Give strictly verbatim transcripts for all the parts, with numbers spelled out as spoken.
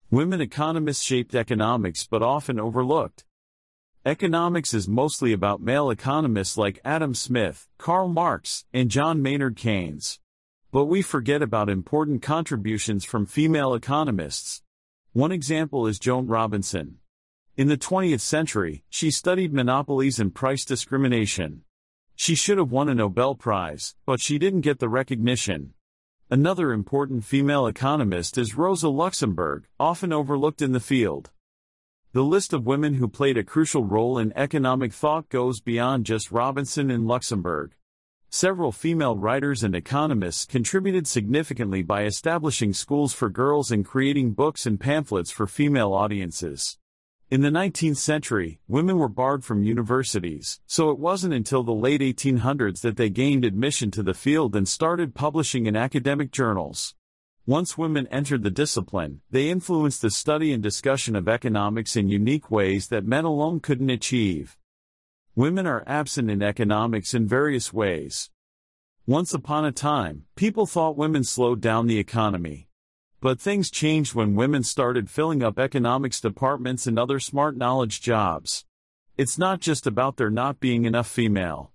Women economists shaped economics but often overlooked. Economics is mostly about male economists like Adam Smith, Karl Marx, and John Maynard Keynes. But we forget about important contributions from female economists. One example is Joan Robinson. In the twentieth century, she studied monopolies and price discrimination. She should have won a Nobel Prize, but she didn't get the recognition. Another important female economist is Rosa Luxemburg, often overlooked in the field. The list of women who played a crucial role in economic thought goes beyond just Robinson and Luxemburg. Several female writers and economists contributed significantly by establishing schools for girls and creating books and pamphlets for female audiences. In the nineteenth century, women were barred from universities, so it wasn't until the late eighteen hundreds that they gained admission to the field and started publishing in academic journals. Once women entered the discipline, they influenced the study and discussion of economics in unique ways that men alone couldn't achieve. Women are absent in economics in various ways. Once upon a time, people thought women slowed down the economy. But things changed when women started filling up economics departments and other smart knowledge jobs. It's not just about there not being enough female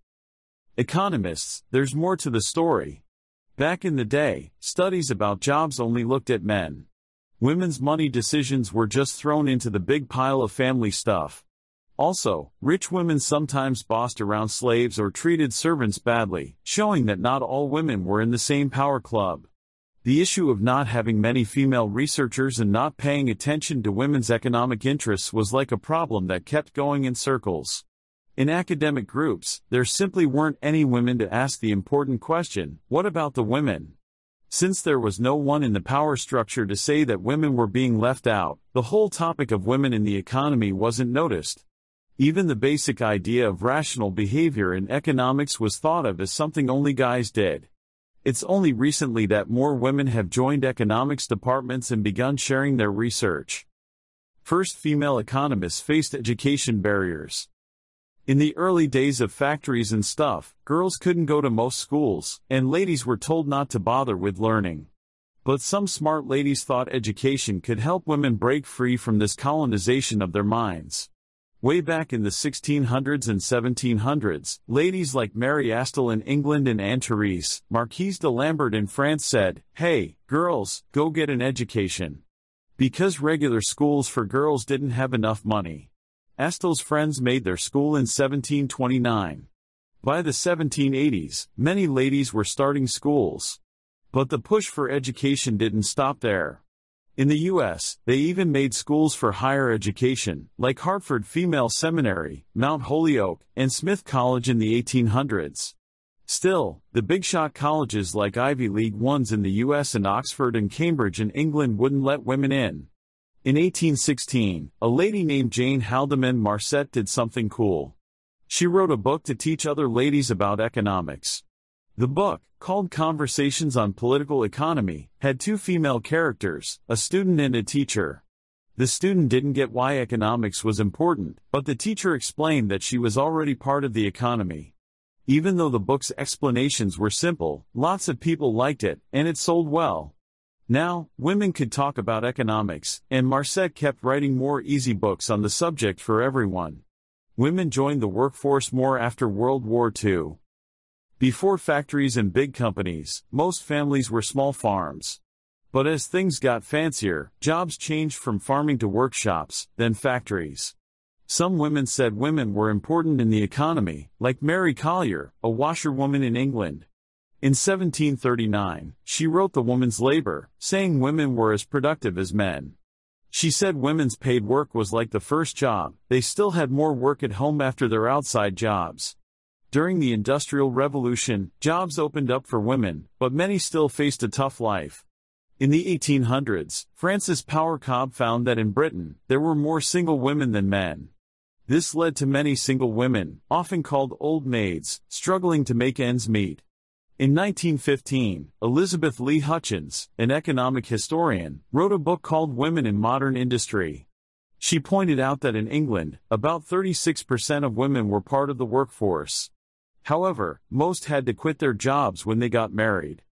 economists, there's more to the story. Back in the day, studies about jobs only looked at men. Women's money decisions were just thrown into the big pile of family stuff. Also, rich women sometimes bossed around slaves or treated servants badly, showing that not all women were in the same power club. The issue of not having many female researchers and not paying attention to women's economic interests was like a problem that kept going in circles. In academic groups, there simply weren't any women to ask the important question, what about the women? Since there was no one in the power structure to say that women were being left out, the whole topic of women in the economy wasn't noticed. Even the basic idea of rational behavior in economics was thought of as something only guys did. It's only recently that more women have joined economics departments and begun sharing their research. First female economists faced education barriers. In the early days of factories and stuff, girls couldn't go to most schools, and ladies were told not to bother with learning. But some smart ladies thought education could help women break free from this colonization of their minds. Way back in the sixteen hundreds and seventeen hundreds, ladies like Mary Astle in England and Anne Therese, Marquise de Lambert in France said, "Hey, girls, go get an education." Because regular schools for girls didn't have enough money. Astle's friends made their school in seventeen twenty-nine. By the seventeen eighties, many ladies were starting schools. But the push for education didn't stop there. In the U S, they even made schools for higher education, like Hartford Female Seminary, Mount Holyoke, and Smith College in the eighteen hundreds. Still, the big-shot colleges like Ivy League ones in the U S and Oxford and Cambridge in England wouldn't let women in. In eighteen sixteen, a lady named Jane Haldeman Marcet did something cool. She wrote a book to teach other ladies about economics. The book, called Conversations on Political Economy, had two female characters, a student and a teacher. The student didn't get why economics was important, but the teacher explained that she was already part of the economy. Even though the book's explanations were simple, lots of people liked it, and it sold well. Now, women could talk about economics, and Marcet kept writing more easy books on the subject for everyone. Women joined the workforce more after World War Two. Before factories and big companies, most families were small farms. But as things got fancier, jobs changed from farming to workshops, then factories. Some women said women were important in the economy, like Mary Collier, a washerwoman in England. In seventeen thirty-nine, she wrote The Woman's Labor, saying women were as productive as men. She said women's paid work was like the first job, they still had more work at home after their outside jobs. During the Industrial Revolution, jobs opened up for women, but many still faced a tough life. In the eighteen hundreds, Frances Power Cobbe found that in Britain, there were more single women than men. This led to many single women, often called old maids, struggling to make ends meet. In nineteen fifteen, Elizabeth Lee Hutchins, an economic historian, wrote a book called Women in Modern Industry. She pointed out that in England, about thirty-six percent of women were part of the workforce. However, most had to quit their jobs when they got married.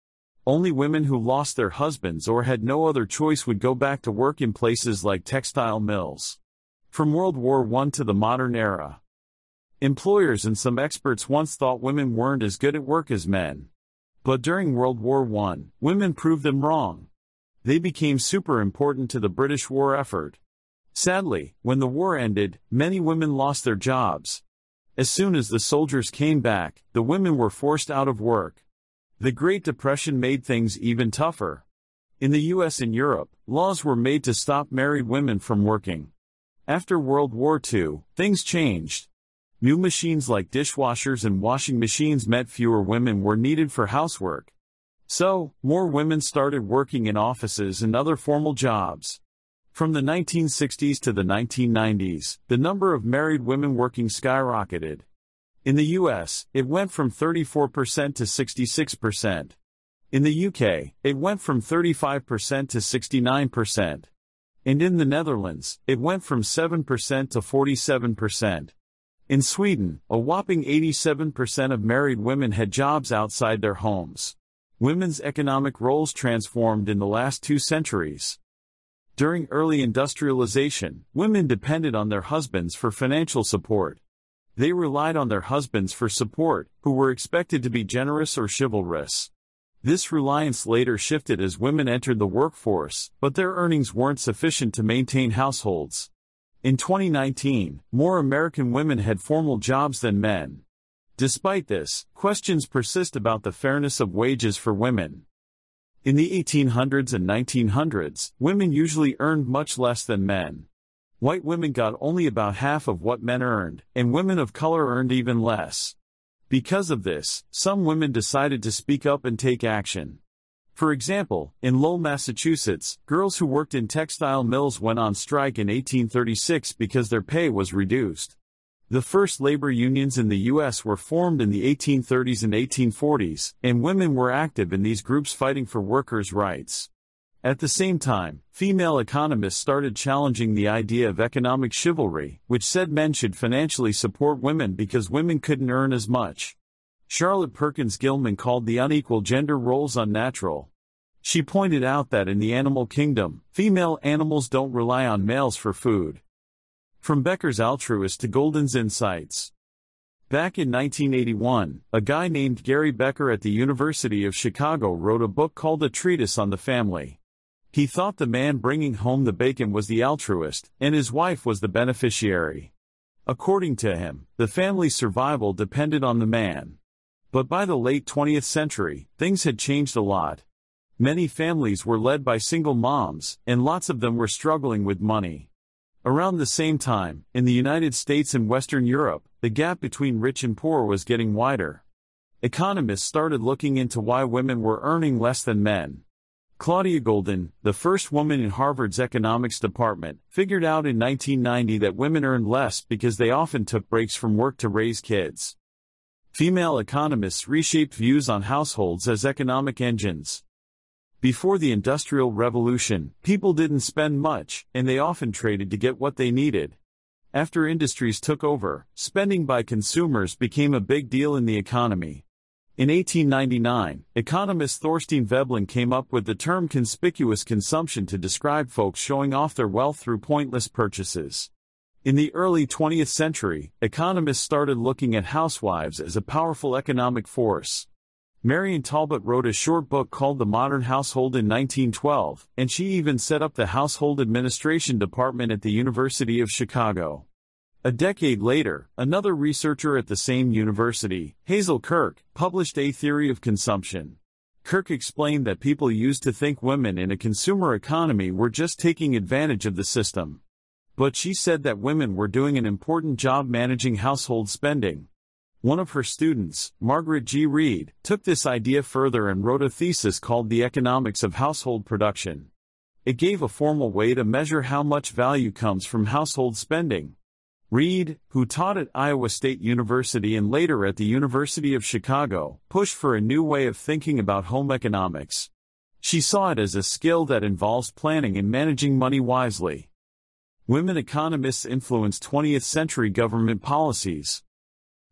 Only women who lost their husbands or had no other choice would go back to work in places like textile mills. From World War One to the modern era, employers and some experts once thought women weren't as good at work as men. But during World War One, women proved them wrong. They became super important to the British war effort. Sadly, when the war ended, many women lost their jobs. As soon as the soldiers came back, the women were forced out of work. The Great Depression made things even tougher. In the U S and Europe, laws were made to stop married women from working. After World War Two, things changed. New machines like dishwashers and washing machines meant fewer women were needed for housework. So, more women started working in offices and other formal jobs. From the nineteen sixties to the nineteen nineties, the number of married women working skyrocketed. In the U S, it went from thirty-four percent to sixty-six percent. In the U K, it went from thirty-five percent to sixty-nine percent. And in the Netherlands, it went from seven percent to forty-seven percent. In Sweden, a whopping eighty-seven percent of married women had jobs outside their homes. Women's economic roles transformed in the last two centuries. During early industrialization, women depended on their husbands for financial support. They relied on their husbands for support, who were expected to be generous or chivalrous. This reliance later shifted as women entered the workforce, but their earnings weren't sufficient to maintain households. In twenty nineteen, more American women had formal jobs than men. Despite this, questions persist about the fairness of wages for women. In the eighteen hundreds and nineteen hundreds, women usually earned much less than men. White women got only about half of what men earned, and women of color earned even less. Because of this, some women decided to speak up and take action. For example, in Lowell, Massachusetts, girls who worked in textile mills went on strike in eighteen thirty-six because their pay was reduced. The first labor unions in the U S were formed in the eighteen thirties and eighteen forties, and women were active in these groups fighting for workers' rights. At the same time, female economists started challenging the idea of economic chivalry, which said men should financially support women because women couldn't earn as much. Charlotte Perkins Gilman called the unequal gender roles unnatural. She pointed out that in the animal kingdom, female animals don't rely on males for food. From Becker's altruist to Golden's insights. Back in nineteen eighty-one, a guy named Gary Becker at the University of Chicago wrote a book called A Treatise on the Family. He thought the man bringing home the bacon was the altruist, and his wife was the beneficiary. According to him, the family's survival depended on the man. But by the late twentieth century, things had changed a lot. Many families were led by single moms, and lots of them were struggling with money. Around the same time, in the United States and Western Europe, the gap between rich and poor was getting wider. Economists started looking into why women were earning less than men. Claudia Goldin, the first woman in Harvard's economics department, figured out in nineteen ninety that women earned less because they often took breaks from work to raise kids. Female economists reshaped views on households as economic engines. Before the Industrial Revolution, people didn't spend much, and they often traded to get what they needed. After industries took over, spending by consumers became a big deal in the economy. In eighteen ninety-nine, economist Thorstein Veblen came up with the term conspicuous consumption to describe folks showing off their wealth through pointless purchases. In the early twentieth century, economists started looking at housewives as a powerful economic force. Marion Talbot wrote a short book called The Modern Household in nineteen twelve, and she even set up the Household Administration Department at the University of Chicago. A decade later, another researcher at the same university, Hazel Kirk, published A Theory of Consumption. Kirk explained that people used to think women in a consumer economy were just taking advantage of the system. But she said that women were doing an important job managing household spending. One of her students, Margaret G. Reed, took this idea further and wrote a thesis called The Economics of Household Production. It gave a formal way to measure how much value comes from household spending. Reed, who taught at Iowa State University and later at the University of Chicago, pushed for a new way of thinking about home economics. She saw it as a skill that involves planning and managing money wisely. Women economists influenced twentieth century government policies.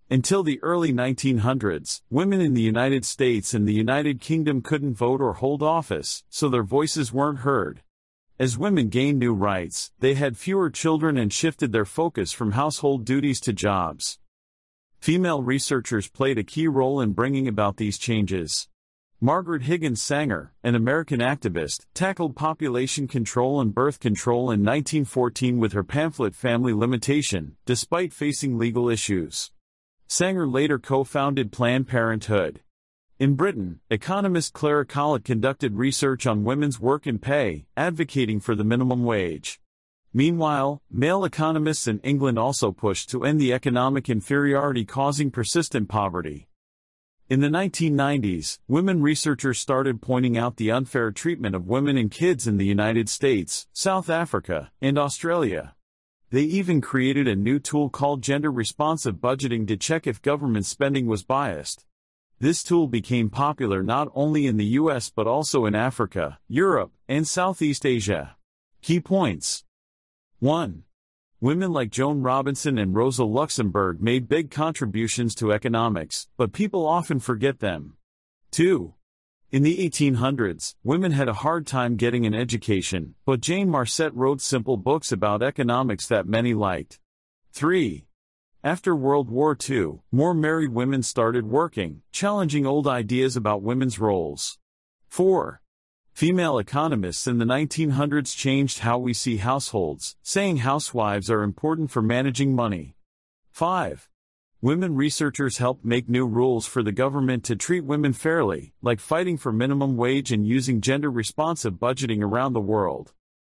Until the early nineteen hundreds, women in the United States and the United Kingdom couldn't vote or hold office, so their voices weren't heard. As women gained new rights, they had fewer children and shifted their focus from household duties to jobs. Female researchers played a key role in bringing about these changes. Margaret Higgins Sanger, an American activist, tackled population control and birth control in nineteen fourteen with her pamphlet Family Limitation, despite facing legal issues. Sanger later co-founded Planned Parenthood. In Britain, economist Clara Collett conducted research on women's work and pay, advocating for the minimum wage. Meanwhile, male economists in England also pushed to end the economic inferiority causing persistent poverty. In the nineteen nineties, women researchers started pointing out the unfair treatment of women and kids in the United States, South Africa, and Australia. They even created a new tool called gender-responsive budgeting to check if government spending was biased. This tool became popular not only in the U S but also in Africa, Europe, and Southeast Asia. Key points. one. Women like Joan Robinson and Rosa Luxemburg made big contributions to economics, but people often forget them. two. In the eighteen hundreds, women had a hard time getting an education, but Jane Marcet wrote simple books about economics that many liked. three. After World War Two, more married women started working, challenging old ideas about women's roles. four. Female economists in the nineteen hundreds changed how we see households, saying housewives are important for managing money. five. Women researchers helped make new rules for the government to treat women fairly, like fighting for minimum wage and using gender-responsive budgeting around the world.